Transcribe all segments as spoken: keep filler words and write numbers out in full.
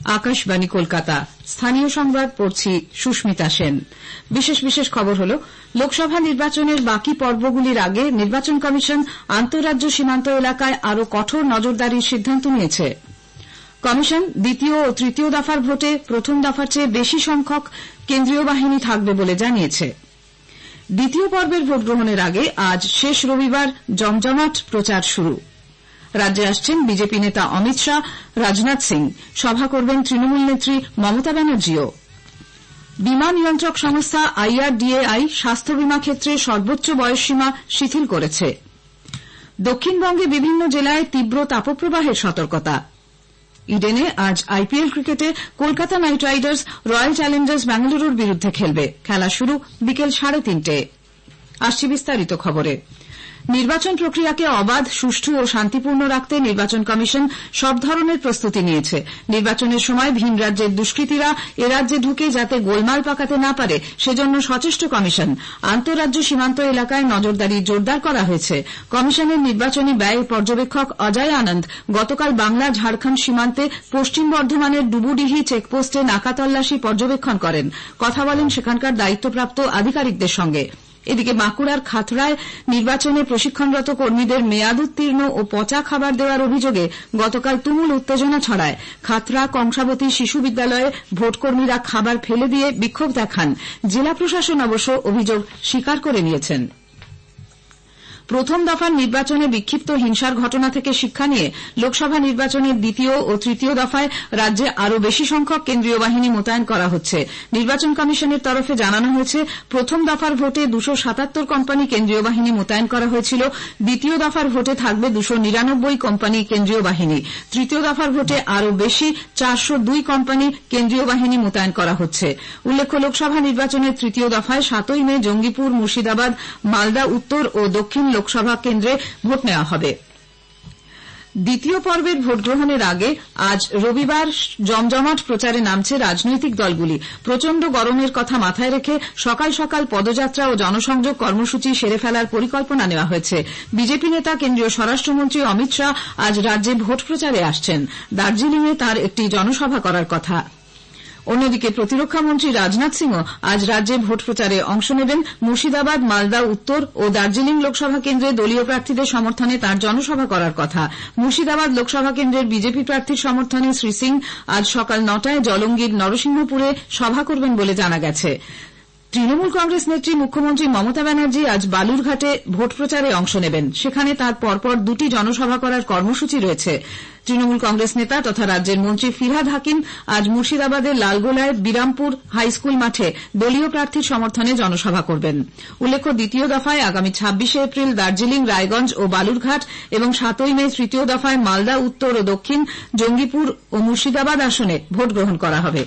আকাশবাণী কলকাতা। স্থানীয় সংবাদ পড়ছি সুস্মিতা সেন। বিশেষ বিশেষ খবর হল, লোকসভা নির্বাচনের বাকি পর্বগুলির আগে নির্বাচন কমিশন আন্তঃরাজ্য সীমান্ত এলাকায় আরও কঠোর নজরদারির সিদ্ধান্ত নিয়েছে। কমিশন দ্বিতীয় ও তৃতীয় দফার ভোটে প্রথম দফার চেয়ে বেশি সংখ্যক কেন্দ্রীয় বাহিনী থাকবে বলে জানিয়েছে। দ্বিতীয় পর্বের ভোট গ্রহণের আগে আজ শেষ রবিবার জমজমাট প্রচার শুরু। রাজ্যে আসছেন বিজেপি নেতা অমিত শাহ, রাজনাথ সিং। সভা করবেন তৃণমূল নেত্রী মমতা ব্যানার্জিও। বীমা নিয়ন্ত্রক সংস্থা আইআরডিএআই স্বাস্থ্য বীমা ক্ষেত্রে সর্বোচ্চ বয়সসীমা শিথিল করেছে। দক্ষিণবঙ্গে বিভিন্ন জেলায় তীব্র তাপপ্রবাহের সতর্কতা। ইডেনে আজ আইপিএল ক্রিকেটে Kolkata Knight Riders Royal Challengers ব্যাঙ্গালুরুর বিরুদ্ধে খেলবে। খেলা শুরু বিকেল সাড়ে তিনটে। আসছি বিস্তারিত খবরে। নির্বাচন প্রক্রিয়াকে অবাধ, সুষ্ঠু ও শান্তিপূর্ণ রাখতে নির্বাচন কমিশন সব ধরনের প্রস্তুতি নিয়েছে। নির্বাচনের সময় ভিন রাজ্যের দুষ্কৃতীরা এ রাজ্যে ঢুকে যাতে গোলমাল পাকাতে না পারে সেজন্য সচেষ্ট কমিশন। আন্তঃরাজ্য সীমান্ত এলাকায় নজরদারি জোরদার করা হয়েছে। কমিশনের নির্বাচনী ব্যয় পর্যবেক্ষক অজয় আনন্দ গতকাল বাংলা ঝাড়খণ্ড সীমান্তে পশ্চিম বর্ধমানের ডুবুডিহি চেকপোস্টে নাকা তল্লাশি পর্যবেক্ষণ করেন। কথা বলেন সেখানকার দায়িত্বপ্রাপ্ত আধিকারিকদের সঙ্গে। এদিকে বাঁকুড়ার খাতড়ায় নির্বাচনে প্রশিক্ষণরত কর্মীদের মেয়াদ উত্তীর্ণ ও পচা খাবার দেওয়ার অভিযোগে গতকাল তুমুল উত্তেজনা ছড়ায়। খাতড়া কংসাবতী শিশু বিদ্যালয়ে ভোটকর্মীরা খাবার ফেলে দিয়ে বিক্ষোভ দেখান। জেলা প্রশাসন অবশ্য অভিযোগ স্বীকার করে নিয়েছেন। প্রথম দফার নির্বাচনে বিক্ষিপ্ত হিংসার ঘটনা থেকে শিক্ষা নিয়ে লোকসভা নির্বাচনের দ্বিতীয় ও তৃতীয় দফায় রাজ্যে আরও বেশি সংখ্যক কেন্দ্রীয় বাহিনী মোতায়েন করা হচ্ছে। নির্বাচন কমিশনের তরফে জানানো হয়েছে, প্রথম দফার ভোটে দুশো সাতাত্তর কোম্পানি কেন্দ্রীয় বাহিনী মোতায়েন করা হয়েছিল। দ্বিতীয় দফার ভোটে থাকবে দুশো নিরানব্বই কোম্পানি কেন্দ্রীয় বাহিনী। তৃতীয় দফার ভোটে আরও বেশি চারশো দুই কোম্পানি কেন্দ্রীয় বাহিনী মোতায়েন করা হচ্ছে। উল্লেখ্য, লোকসভা নির্বাচনের তৃতীয় দফায় সাতই মে জঙ্গিপুর, মুর্শিদাবাদ, মালদা উত্তর ও দক্ষিণ লোকসভা কেন্দ্রে ভোট নেওয়া হবে। দ্বিতীয় পর্বের ভোট গ্রহণের আগে আজ রবিবার জমজমাট প্রচারে নামছে রাজনৈতিক দলগুলি। প্রচণ্ড গরমের কথা মাথায় রেখে সকাল সকাল পদযাত্রা ও জনসংযোগ কর্মসূচি সেরে ফেলার পরিকল্পনা নেওয়া হয়েছে। বিজেপি নেতা কেন্দ্রীয় স্বরাষ্ট্রমন্ত্রী অমিত শাহ আজ রাজ্যে ভোট প্রচারে আসছেন। দার্জিলিংয়ে তাঁর একটি জনসভা করার কথা। অন্যদিকে প্রতিরক্ষামন্ত্রী রাজনাথ সিংও আজ রাজ্যে ভোট প্রচারে অংশ নেবেন। মুর্শিদাবাদ, মালদা উত্তর ও দার্জিলিং লোকসভা কেন্দ্রে দলীয় প্রার্থীদের সমর্থনে তাঁর জনসভা করার কথা। মুর্শিদাবাদ লোকসভা কেন্দ্রের বিজেপি প্রার্থীর সমর্থনে শ্রী সিং আজ সকাল নটায় জলঙ্গির নরসিংহপুরে সভা করবেন বলে জানা গেছে। তৃণমূল কংগ্রেস নেত্রী মুখ্যমন্ত্রী মমতা ব্যানার্জি আজ বালুরঘাটে ভোট প্রচারে অংশ নেবেন। সেখানে তাঁর পরপর দুটি জনসভা করার কর্মসূচি রয়েছে। তৃণমূল কংগ্রেস নেতা তথা রাজ্যের মন্ত্রী ফিরহাদ হাকিম আজ মুর্শিদাবাদের লালগোলায় বিরামপুর হাইস্কুল মাঠে দলীয় প্রার্থীর সমর্থনে জনসভা করবেন। উল্লেখ্য, দ্বিতীয় দফায় আগামী ছাব্বিশে এপ্রিল দার্জিলিং, রায়গঞ্জ ও বালুরঘাট এবং সাতই মে তৃতীয় দফায় মালদা উত্তর ও দক্ষিণ, জঙ্গিপুর ও মুর্শিদাবাদ আসনে ভোট গ্রহণ করা হবে।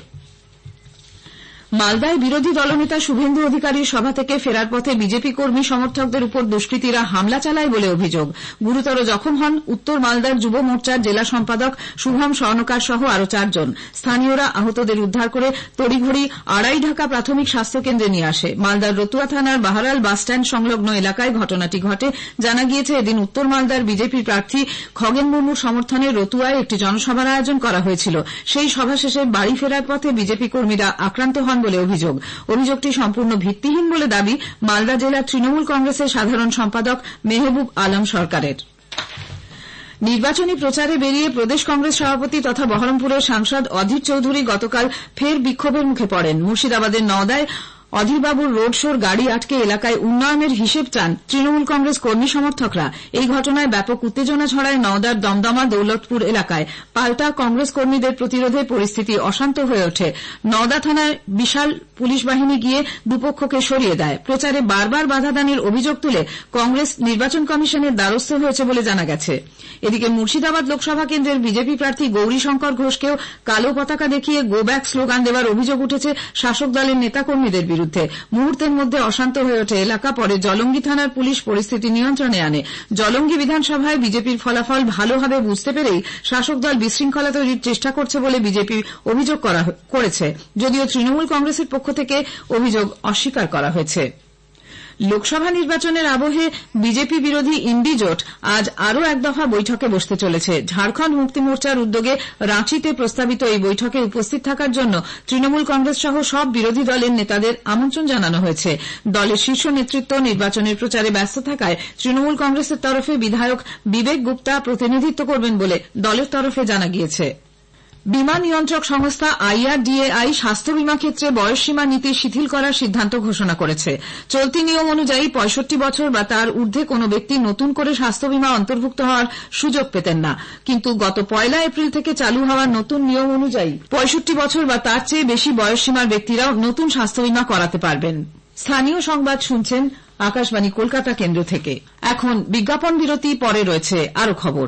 মালদায় বিরোধী দলনেতা শুভেন্দু অধিকারীর সভা থেকে ফেরার পথে বিজেপি কর্মী সমর্থকদের উপর দুষ্কৃতীরা হামলা চালায় বলে অভিযোগ। গুরুতর জখম হন উত্তর মালদার যুব মোর্চার জেলা সম্পাদক শুভম স্বর্ণকার সহ আরও চারজন। স্থানীয়রা আহতদের উদ্ধার করে তড়িঘড়ি আড়াইঢাকা প্রাথমিক স্বাস্থ্যকেন্দ্রে নিয়ে আসে। মালদার রতুয়া থানার বাহারাল বাসস্ট্যান্ড সংলগ্ন এলাকায় ঘটনাটি ঘটে। জানা গিয়েছে, এদিন উত্তর মালদার বিজেপি প্রার্থী খগেন মুর্মুর সমর্থনে রতুয়ায় একটি জনসভার আয়োজন করা হয়েছিল। সেই সভা শেষে বাড়ি ফেরার পথে বিজেপি কর্মীরা আক্রান্ত হন বলে অভিযোগ। অভিযোগটি সম্পূর্ণ ভিত্তিহীন বলে দাবি মালদা জেলা তৃণমূল কংগ্রেসের সাধারণ সম্পাদক মেহবুব আলম সরকারের। নির্বাচনী প্রচারে বেরিয়ে প্রদেশ কংগ্রেস সভাপতি তথা বহরমপুরের সাংসদ অধীর চৌধুরী গতকাল ফের বিক্ষোভের মুখে পড়েন। মুর্শিদাবাদের নওদায় অধীরবাবুর রোড শোর গাড়ি আটকে এলাকায় উন্নয়নের হিসেব চান তৃণমূল কংগ্রেস কর্মী সমর্থকরা। এই ঘটনায় ব্যাপক উত্তেজনা ছড়ায় নওদার দমদমা দৌলতপুর এলাকায়। পাল্টা কংগ্রেস কর্মীদের প্রতিরোধে পরিস্থিতি অশান্ত হয়ে ওঠে। নওদা থানায় বিশাল পুলিশ বাহিনী গিয়ে দুপক্ষকে সরিয়ে দেয়। প্রচারে বারবার বাধাদানের অভিযোগ তুলে কংগ্রেস নির্বাচন কমিশনের দ্বারস্থ হয়েছে বলে জানা গেছে। এদিকে মুর্শিদাবাদ লোকসভা কেন্দ্রের বিজেপি প্রার্থী গৌরীশঙ্কর ঘোষকেও কালো পতাকা দেখিয়ে গো ব্যাক স্লোগান দেওয়ার অভিযোগ উঠেছে শাসক দলের নেতাকর্মীদের বিরুদ্ধে। মুহূর্তের মধ্যে অশান্ত হয়ে ওঠে এলাকা। পরে জলঙ্গি থানার পুলিশ পরিস্থিতি নিয়ন্ত্রণে আনে। জলঙ্গি বিধানসভায় বিজেপির ফলাফল ভালোভাবে বুঝতে পেরেই শাসক দল বিশৃঙ্খলা তৈরির চেষ্টা করছে বলে বিজেপি অভিযোগ করেছে, যদিও তৃণমূল কংগ্রেসের পক্ষ থেকে অভিযোগ অস্বীকার করা হয়েছে। লোকসভা নির্বাচনের আবহে বিজেপি বিরোধী ইন্ডি জোট আজ আরও এক দফা বৈঠকে বসতে চলেছে। ঝাড়খণ্ড মুক্তি মোর্চার উদ্যোগে রাঁচিতে প্রস্তাবিত এই বৈঠকে উপস্থিত থাকার জন্য তৃণমূল কংগ্রেস সহ সব বিরোধী দলের নেতাদের আমন্ত্রণ জানানো হয়েছে। দলের শীর্ষ নেতৃত্ব নির্বাচনের প্রচারে ব্যস্ত থাকায় তৃণমূল কংগ্রেসের তরফে বিধায়ক বিবেক গুপ্তা প্রতিনিধিত্ব করবেন বলে দলের তরফে জানা গিয়েছে। বীমা নিয়ন্ত্রক সংস্থা আইআরডিএআই স্বাস্থ্য বীমা ক্ষেত্রে বয়সসীমা নীতি শিথিল করার সিদ্ধান্ত ঘোষণা করেছে। চলতি নিয়ম অনুযায়ী পঁয়ষট্টি বছর বা তার ঊর্ধ্বে কোনো ব্যক্তি নতুন করে স্বাস্থ্য বীমা অন্তর্ভুক্ত হওয়ার সুযোগ পেতেন না, কিন্তু গত পয়লা এপ্রিল থেকে চালু হওয়া নতুন নিয়ম অনুযায়ী পঁয়ষট্টি বছর বা তার চেয়ে বেশি বয়সসীমার ব্যক্তিরাও নতুন স্বাস্থ্য বীমা করাতে পারবেন। স্থানীয় সংবাদ শুনছেন আকাশবাণী কলকাতা কেন্দ্র থেকে। এখন বিজ্ঞাপন বিরতি, পরে রয়েছে আরো খবর।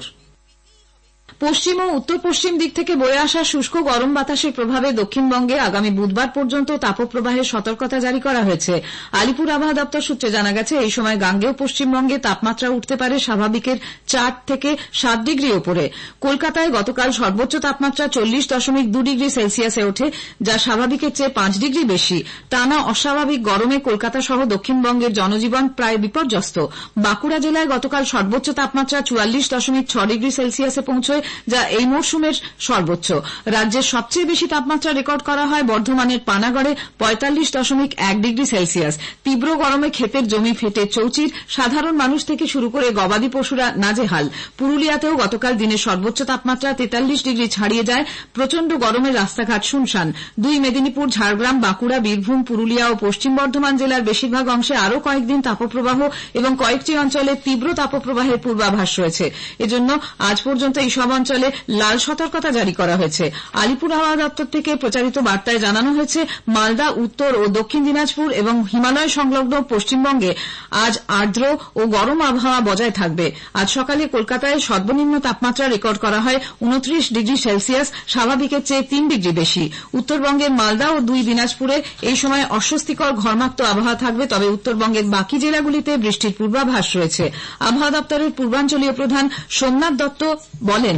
পশ্চিম ও উত্তর পশ্চিম দিক থেকে বয়ে আসা শুষ্ক গরম বাতাসের প্রভাবে দক্ষিণবঙ্গে আগামী বুধবার পর্যন্ত তাপপ্রবাহের সতর্কতা জারি করা হয়েছে। আলিপুর আবহাওয়া দপ্তর সূত্রে জানা গেছে, এই সময় গাঙ্গেয় পশ্চিমবঙ্গে তাপমাত্রা উঠতে পারে স্বাভাবিকের চার থেকে সাত ডিগ্রি ওপরে। কলকাতায় গতকাল সর্বোচ্চ তাপমাত্রা চল্লিশ দশমিক দু ডিগ্রি সেলসিয়াসে ওঠে, যা স্বাভাবিকের চেয়ে পাঁচ ডিগ্রি বেশি। টানা অস্বাভাবিক গরমে কলকাতা সহ দক্ষিণবঙ্গের জনজীবন প্রায় বিপর্যস্ত। বাঁকুড়া জেলায় গতকাল সর্বোচ্চ তাপমাত্রা চুয়াল্লিশ দশমিক ছ ডিগ্রি সেলসিয়াসে পৌঁছয়, যা এই মরশুমের সর্বোচ্চ। রাজ্যের সবচেয়ে বেশি তাপমাত্রা রেকর্ড করা হয় বর্ধমানের পানাগড়ে পঁয়তাল্লিশ দশমিক এক ডিগ্রি সেলসিয়াস। তীব্র গরমে ক্ষেতের জমি ফেটে চৌচির, সাধারণ মানুষ থেকে শুরু করে গবাদি পশুরা নাজেহাল। পুরুলিয়াতেও গতকাল দিনের সর্বোচ্চ তাপমাত্রা তেতাল্লিশ ডিগ্রি ছাড়িয়ে যায়। প্রচণ্ড গরমে রাস্তাঘাট শুনশান। দুই মেদিনীপুর, ঝাড়গ্রাম, বাঁকুড়া, বীরভূম, পুরুলিয়া ও পশ্চিম বর্ধমান জেলার বেশিরভাগ অংশে আরও কয়েকদিন তাপপ্রবাহ এবং কয়েকটি অঞ্চলে তীব্র তাপপ্রবাহের পূর্বাভাস রয়েছে। এজন্য আজ পর্যন্ত এই সব অঞ্চলে লাল সতর্কতা জারি করা হয়েছে। আলিপুর আবহাওয়া দপ্তর থেকে প্রচারিত বার্তায় জানানো হয়েছে, মালদা, উত্তর ও দক্ষিণ দিনাজপুর এবং হিমালয় সংলগ্ন পশ্চিমবঙ্গে আজ আর্দ্র ও গরম আবহাওয়া বজায় থাকবে। আজ সকালে কলকাতায় সর্বনিম্ন তাপমাত্রা রেকর্ড করা হয় উনত্রিশ ডিগ্রি সেলসিয়াস, স্বাভাবিকের চেয়ে তিন ডিগ্রি বেশি। উত্তরবঙ্গের মালদা ও দুই দিনাজপুরে এই সময় অস্বস্তিকর ঘর্মাক্ত আবহাওয়া থাকবে, তবে উত্তরবঙ্গের বাকি জেলাগুলিতে বৃষ্টির পূর্বাভাস রয়েছে। আবহাওয়া দপ্তরের পূর্বাঞ্চলীয় প্রধান সোমনাথ দত্ত বলেন,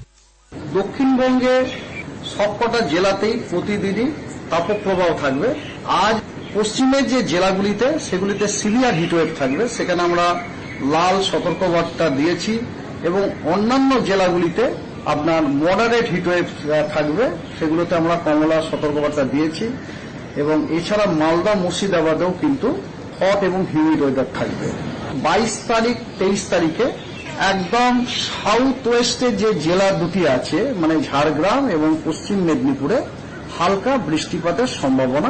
দক্ষিণবঙ্গে সবকটা জেলাতেই প্রতিদিনই তাপপ্রবাহ থাকবে। আজ পশ্চিমের যে জেলাগুলিতে সেগুলিতে সিভিয়ার হিটওয়েভ থাকবে, সেখানে আমরা লাল সতর্কবার্তা দিয়েছি, এবং অন্যান্য জেলাগুলিতে আপনার মডারেট হিটওয়েভ থাকবে, সেগুলোতে আমরা কমলা সতর্কবার্তা দিয়েছি। এবং এছাড়া মালদা, মুর্শিদাবাদেও কিন্তু হট এবং হিউমিড ওয়েদার থাকবে। বাইশ তারিখ তেইশ তারিখে একদম সাউথ ওয়েস্টের যে জেলা দুটি আছে, মানে ঝাড়গ্রাম এবং পশ্চিম মেদিনীপুরে হালকা বৃষ্টিপাতের সম্ভাবনা।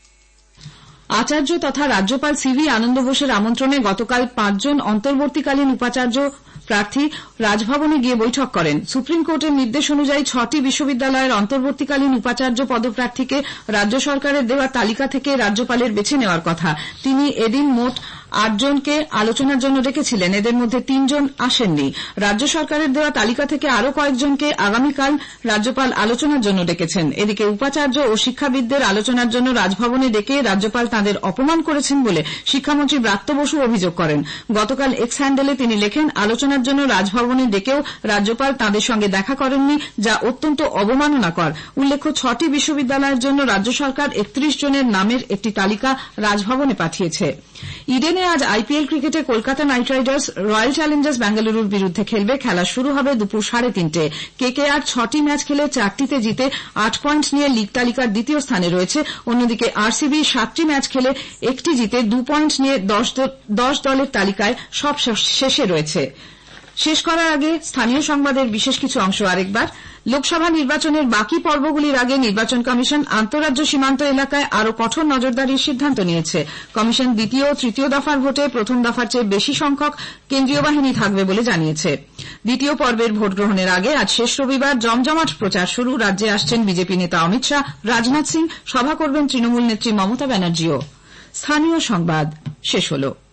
আচার্য তথা রাজ্যপাল সিভি আনন্দ বোসের আমন্ত্রণে গতকাল পাঁচজন অন্তর্বর্তীকালীন উপাচার্য প্রার্থী রাজভবনে গিয়ে বৈঠক করেন। সুপ্রিম কোর্টের নির্দেশ অনুযায়ী ছটি বিশ্ববিদ্যালয়ের অন্তর্বর্তীকালীন উপাচার্য পদপ্রার্থীকে রাজ্য সরকারের দেওয়া তালিকা থেকে রাজ্যপালের বেছে নেওয়ার কথা। তিনি এদিন মোট আটজনকে আলোচনার জন্য ডেকেছিলেন, এদের মধ্যে তিনজন আসেননি। রাজ্য সরকারের দেওয়া তালিকা থেকে আরও কয়েকজনকে আগামীকাল রাজ্যপাল আলোচনার জন্য ডেকেছেন। এদিকে উপাচার্য ও শিক্ষাবিদদের আলোচনার জন্য রাজভবনে ডেকে রাজ্যপাল তাঁদের অপমান করেছেন বলে শিক্ষামন্ত্রী ব্রাত্য বসু অভিযোগ করেন। গতকাল এক্স হ্যান্ডেলে তিনি লেখেন, আলোচনার জন্য রাজভবনে ডেকেও রাজ্যপাল তাঁদের সঙ্গে দেখা করেননি, যা অত্যন্ত অবমাননাকর। উল্লেখ্য, ছটি বিশ্ববিদ্যালয়ের জন্য রাজ্য সরকার একত্রিশ জনের নামের একটি তালিকা রাজভবনে পাঠিয়েছে। ইডেনে আজ আইপিএল ক্রিকেটে Kolkata Knight Riders Royal Challengers বেঙ্গালুরুর বিরুদ্ধে খেলবে। খেলা শুরু হবে দুপুর সাড়ে তিনটে। কেকেআর ছটি ম্যাচ খেলে চারটিতে জিতে আট পয়েন্ট নিয়ে লীগ তালিকার দ্বিতীয় স্থানে রয়েছে। অন্যদিকে আরসিবি সাতটি ম্যাচ খেলে একটি জিতে দু পয়েন্ট নিয়ে দশ দলের তালিকায় সব শেষে রয়েছে। শেষ করার আগে স্থানীয় সংবাদের বিশেষ কিছু অংশ আরেকবার। লোকসভা নির্বাচনের বাকি পর্বগুলির আগে নির্বাচন কমিশন আন্তঃরাজ্য সীমান্ত এলাকায় আরও কঠোর নজরদারির সিদ্ধান্ত নিয়েছে। কমিশন দ্বিতীয় ও তৃতীয় দফার ভোটে প্রথম দফার চেয়ে বেশি সংখ্যক কেন্দ্রীয় বাহিনী থাকবে বলে জানিয়েছে। দ্বিতীয় পর্বের ভোট গ্রহণের আগে আজ শেষ রবিবার জমজমাট প্রচার শুরু। রাজ্যে আসছেন বিজেপি নেতা অমিত শাহ, রাজনাথ সিং, সভা করবেন তৃণমূল নেত্রী মমতা ব্যানার্জিও। স্থানীয় সংবাদ শেষ হল।